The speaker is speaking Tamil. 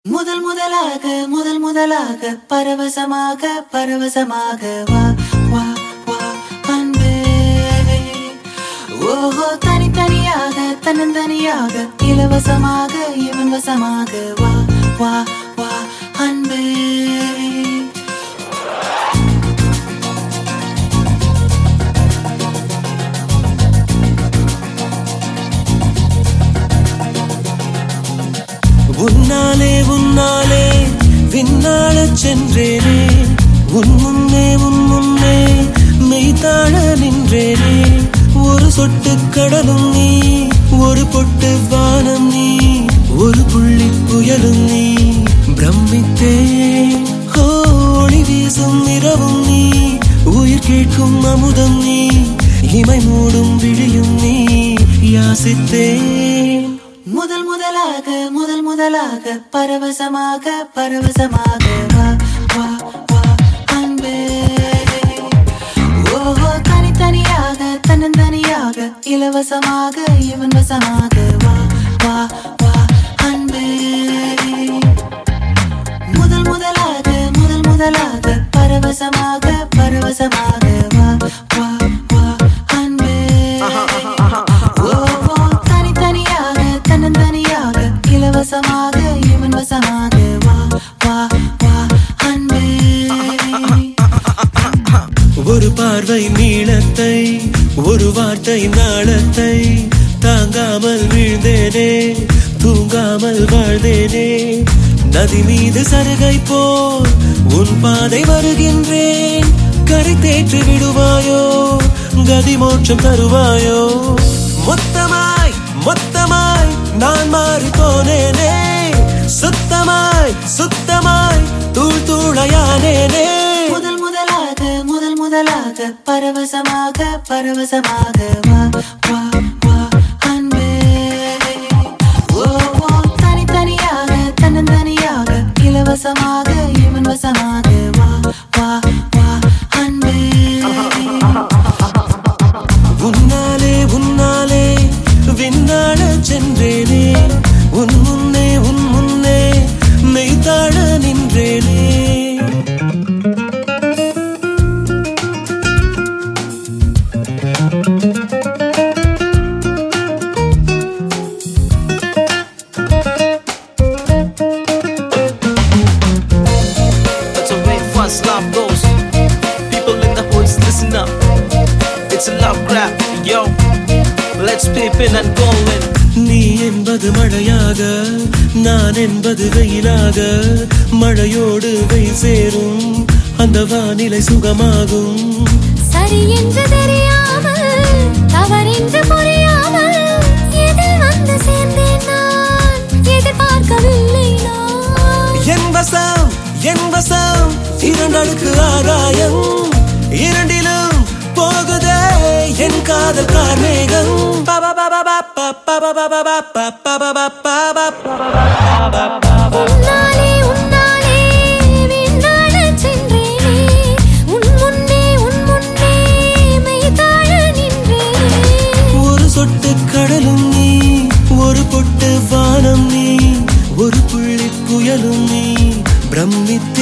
முதலாக பரவசமாக வா வா வா அன்பே. ஓஹோ தனித்தனியாக தன்னந்தனியாக இலவசமாக இவன் வசமாக வா வா வா அன்பே. உன்னாலே விண்ணாளச் சென்றேனே, உன் முன்னே மெய்தாழ நின்றேனே. ஒரு சொட்டு கடலும் நீ, ஒரு பொட்டு வானம் நீ, ஒரு புள்ளி புயலும் நீ. பிரமித்தேன் ஒளி வீசும் இரவும் நீ, உயிர் கேட்கும் அமுதம் நீ, இமை மூடும் விழியும் நீ. யாசித்தேன் முதலாக பரவசமாக வா வா வா அன்பே. ஓஹோ தனித்தனியாக தன்னந்தனியாக இலவசமாக இவன் வசமாக வா வா வா அன்பே. முதலாக பரவசமாக வா வா வா அன்பே. ஓஹோ தனித்தனியாக தன்னந்தனியாக இலவசமாக இவன் வசமாக வா வா வா அன்பே. ஒரு பார்வை நீளத்தை, ஒரு வார்த்தை நாளத்தை, தாங்காமல் வீழ்ந்தேனே, தூங்காமல் வாழ்ந்தேனே. நதி மீது சருகை போல் உன் பாதை வருகின்றேன். கரை தேற்றி விடுவாயோ, கதி மோட்சம் தருவாயோ. மொத்தமாய் நான் மாறி போனேனே, சுத்தமாய் தூள் தூளையானேனே. முதலாக பரவசமாக வா வா வா அன்பே. ஓஹோ தனித்தனியாக தன்னந்தனியாக இலவசமாக இவன் வசமாக வா வா வா அன்பே. உன்னாலே விண்ணாளச் சென்றேனே, உன் முன்னே மெய்தாழ நின்றேனே. That's the way fast love goes. People in the hoods, listen up. It's a love grab, yo. Let's peep in and go in. நீ என்பது மழையாக, நான் என்பது வெயிலாக. மழையோடு வெயில் சேரும், அந்த வானிலை சுகமாகும். சரி என்று தெரியாமல், தவறென்று புரியாமல், எதில் வந்து சேர்ந்தேன் நான், எதிர்பார்க்கவில்லை நான். என் வசம் இரண்டடுக்கு ஆகாயம், இரண்டிலும் போகுதே என் காதல் கார்மேகம். உன்னாலே விண்ணாளச் சென்றேனே, உன் முன்னே மெய்தாழ நின்றேனே. ஒரு சொட்டு கடலும் நீ, ஒரு பொட்டு வானம் நீ, ஒரு புள்ளி புயலும் நீ. பிரமித்தே